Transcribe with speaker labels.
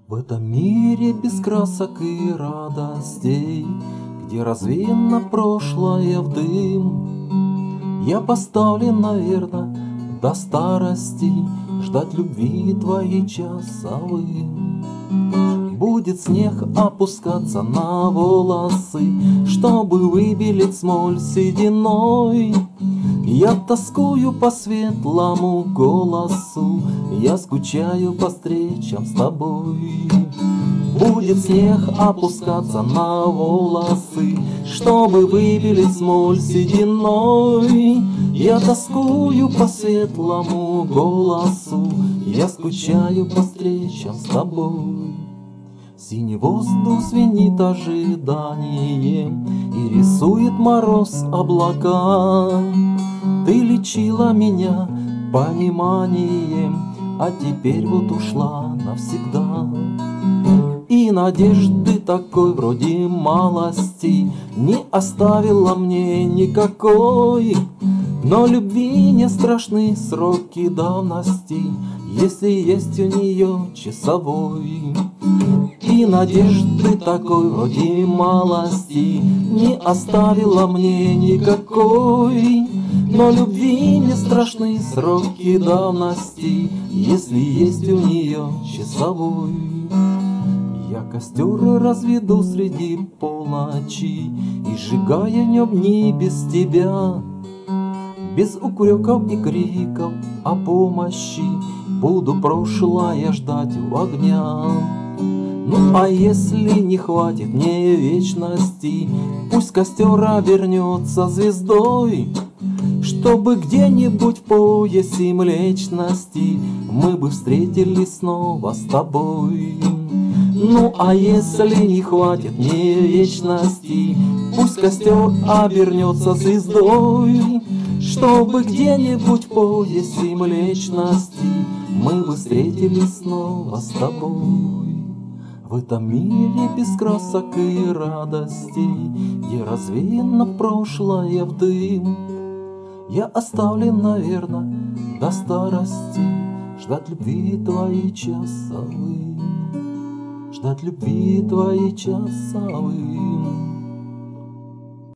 Speaker 1: В этом мире без красок и радостей, где развеяно прошлое в дым, я поставлен, наверно, до старости ждать любви твоей часовым. Будет снег опускаться на волосы, чтобы выбелить смоль сединой. Я тоскую по светлому голосу, я скучаю по встречам с тобой. Будет снег опускаться на волосы, чтобы выбелить смоль сединой. Я тоскую по светлому голосу, я скучаю по встречам с тобой. Синий воздух звенит ожиданием и рисует мороз облака. Ты лечила меня пониманием, а теперь вот ушла навсегда. И надежды такой вроде малости не оставила мне никакой. Но любви не страшны сроки давности, если есть у нее часовой. И надежды такой вроде малости не оставила мне никакой. Но любви не страшны сроки давности, если есть у нее часовой. Я костер разведу среди полночи и сжигая днем дни без тебя. Без упреков и криков о помощи буду прошлое ждать у огня. Ну а если не хватит мне вечности, пусть костер обернется звездой, чтобы где-нибудь в поясе Млечности мы бы встретились снова с тобой. Ну а если не хватит мне вечности, пусть костер обернется звездой, чтобы где-нибудь в поясе Млечности мы бы встретились снова с тобой. В этом мире без красок и радостей, где развеяно прошлое в дым, я оставлен, наверно, до старости ждать любви твоей часовым, ждать любви твоей часовым.